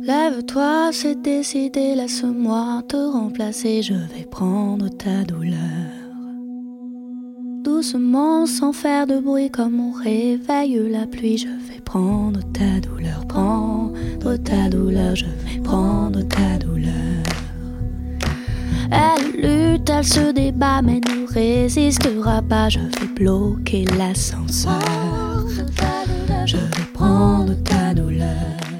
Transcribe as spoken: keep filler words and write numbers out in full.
Lève-toi, c'est décidé, laisse-moi te remplacer, je vais prendre ta douleur. Doucement, sans faire de bruit, comme on réveille la pluie, je vais prendre ta douleur, prendre ta douleur, je vais prendre ta douleur. Elle lutte, elle se débat, mais ne résistera pas, je vais bloquer l'ascenseur. Je vais prendre ta douleur.